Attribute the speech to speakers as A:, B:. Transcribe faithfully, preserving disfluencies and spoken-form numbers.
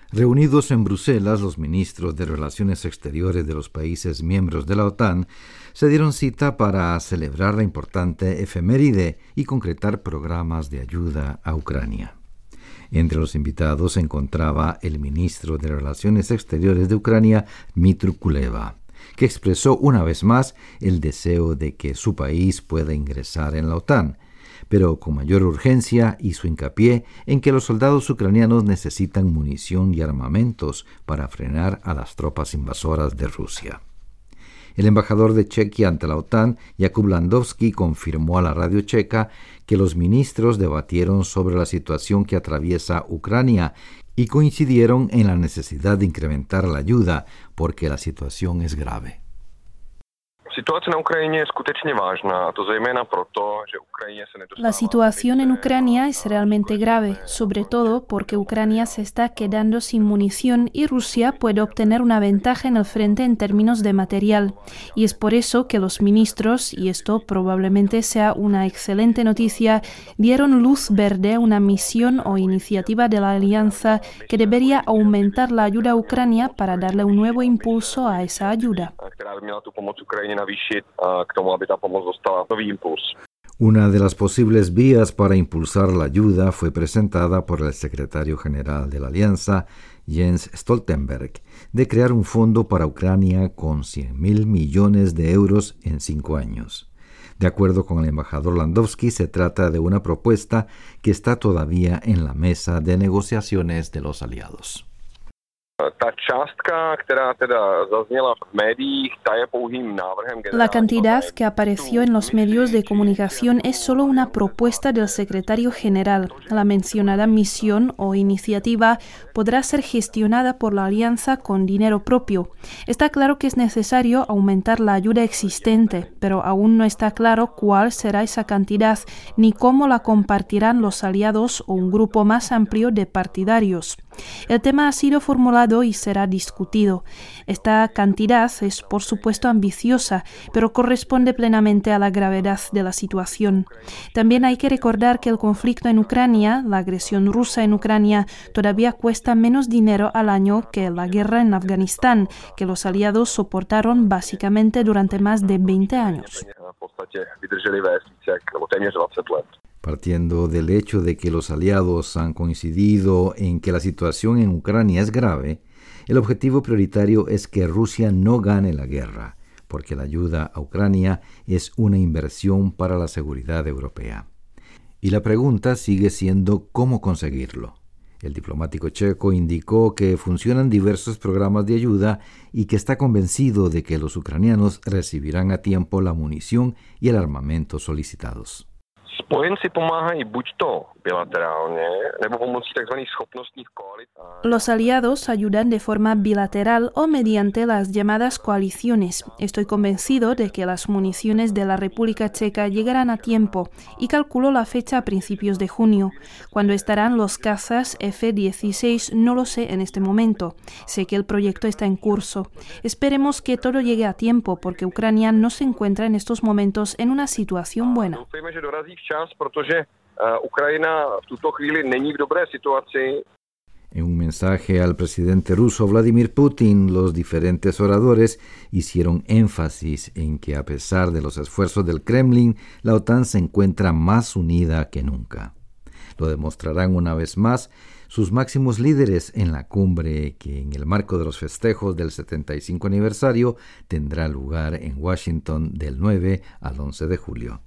A: Reunidos en Bruselas, los ministros de Relaciones Exteriores de los países miembros de la OTAN se dieron cita para celebrar la importante efeméride y concretar programas de ayuda a Ucrania. Entre los invitados se encontraba el ministro de Relaciones Exteriores de Ucrania, Dmytro Kuleba, que expresó una vez más el deseo de que su país pueda ingresar en la OTAN, pero con mayor urgencia hizo hincapié en que los soldados ucranianos necesitan munición y armamentos para frenar a las tropas invasoras de Rusia. El embajador de Chequia ante la OTAN, Jakub Landowski, confirmó a la radio checa que los ministros debatieron sobre la situación que atraviesa Ucrania y coincidieron en la necesidad de incrementar la ayuda porque la situación es grave.
B: La situación en Ucrania es realmente grave, sobre todo porque Ucrania se está quedando sin munición y Rusia puede obtener una ventaja en el frente en términos de material. Y es por eso que los ministros, y esto probablemente sea una excelente noticia, dieron luz verde a una misión o iniciativa de la Alianza que debería aumentar la ayuda a Ucrania para darle un nuevo impulso a esa ayuda.
A: Una de las posibles vías para impulsar la ayuda fue presentada por el secretario general de la Alianza, Jens Stoltenberg, de crear un fondo para Ucrania con cien mil millones de euros en cinco años. De acuerdo con el embajador Landowski, se trata de una propuesta que está todavía en la mesa de negociaciones de los aliados.
B: La cantidad que apareció en los medios de comunicación es solo una propuesta del secretario general. La mencionada misión o iniciativa podrá ser gestionada por la alianza con dinero propio. Está claro que es necesario aumentar la ayuda existente, pero aún no está claro cuál será esa cantidad ni cómo la compartirán los aliados o un grupo más amplio de partidarios. El tema ha sido formulado y será discutido. Esta cantidad es, por supuesto, ambiciosa, pero corresponde plenamente a la gravedad de la situación. También hay que recordar que el conflicto en Ucrania, la agresión rusa en Ucrania, todavía cuesta menos dinero al año que la guerra en Afganistán, que los aliados soportaron básicamente durante más de veinte años.
A: Partiendo del hecho de que los aliados han coincidido en que la situación en Ucrania es grave, el objetivo prioritario es que Rusia no gane la guerra, porque la ayuda a Ucrania es una inversión para la seguridad europea. Y la pregunta sigue siendo cómo conseguirlo. El diplomático checo indicó que funcionan diversos programas de ayuda y que está convencido de que los ucranianos recibirán a tiempo la munición y el armamento solicitados.
B: Los aliados ayudan de forma bilateral o mediante las llamadas coaliciones. Estoy convencido de que las municiones de la República Checa llegarán a tiempo y calculo la fecha a principios de junio. Cuando estarán los cazas F dieciséis no lo sé en este momento. Sé que el proyecto está en curso. Esperemos que todo llegue a tiempo porque Ucrania no se encuentra en estos momentos en una situación buena.
A: En un mensaje al presidente ruso Vladimir Putin, los diferentes oradores hicieron énfasis en que a pesar de los esfuerzos del Kremlin, la OTAN se encuentra más unida que nunca. Lo demostrarán una vez más sus máximos líderes en la cumbre que en el marco de los festejos del setenta y cinco aniversario tendrá lugar en Washington del nueve al once de julio.